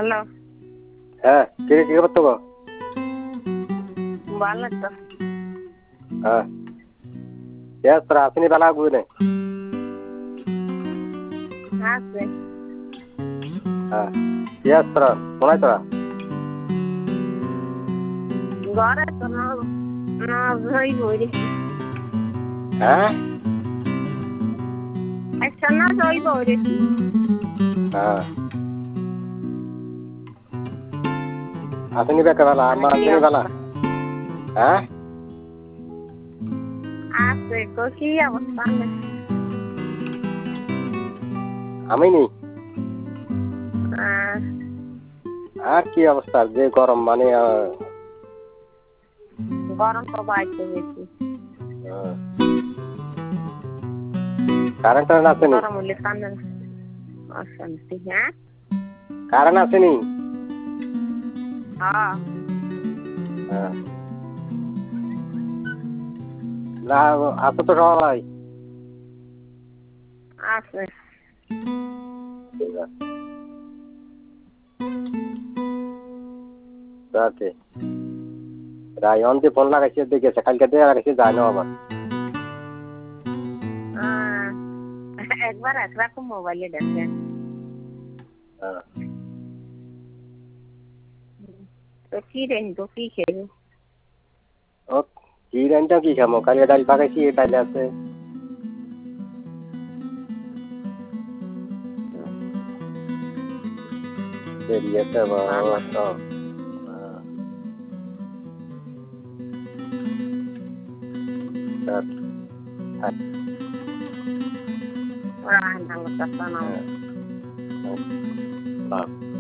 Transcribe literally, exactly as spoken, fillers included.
Hello. হ্যাঁ, কে কি খবর তো? ভালো তো। হ্যাঁ। Yes, sir. আপনি বেলা গুনে। আছে। হ্যাঁ। Yes, sir. কোনায় তোরা? ঘরে তো না না ভাই বইরে। হ্যাঁ? আচ্ছা না যাই বইরে। হ্যাঁ। আপনি বেকা বেলা, আমার আপনি বেলা। হ্যাঁ? আছে তো কি অবস্থা নেই। আমি নি। আহ, আর কি অবস্থা যে গরম মানে গরম তো বাইতে বেশি। কারেন্ট টারেন্ট আসেনি? গরম হলে কান্না অশান্তি। হ্যাঁ? কারেন্ট আসেনি? হ্যাঁ। হ্যাঁ। না আসো তো সবাই। আছে। ঠিক আছে। রাতে রায়ন দিয়ে ফোন লাগাইছে দেখেছে কালকে দিয়ে লাগাইছে যায় না আবার। আহ, একবার একরকম মোবাইলে দেখেন। হ্যাঁ। তো কি রেন তো কি খেয়ে ও কি রান্না কি খামো কালকে ডাল পাকাইছি এই ডাল আছে। দেরিয়েছে বাবা তো। রান্না করতে না। হ্যাঁ।